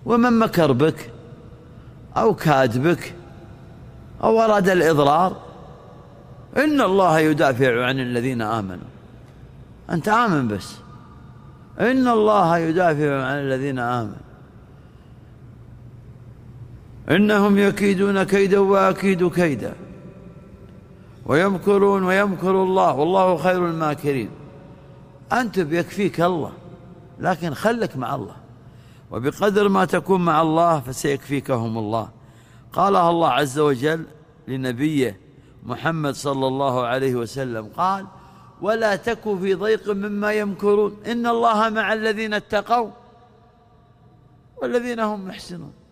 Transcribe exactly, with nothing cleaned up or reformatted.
ومن مكر بك أو كاد بك أو أراد الإضرار إن الله يدافع عن الذين آمنوا. أنت آمن بس، إن الله يدافع عن الذين آمنوا إنهم يكيدون كيدا وأكيد كيدا ويمكرون ويمكر الله والله خير الماكرين. أنت بيكفيك الله، لكن خلك مع الله، وبقدر ما تكون مع الله فسيكفيكهم الله. قالها الله عز وجل لنبيه محمد صلى الله عليه وسلم، قال: ولا تك في ضيق مما يمكرون إن الله مع الذين اتقوا والذين هم محسنون.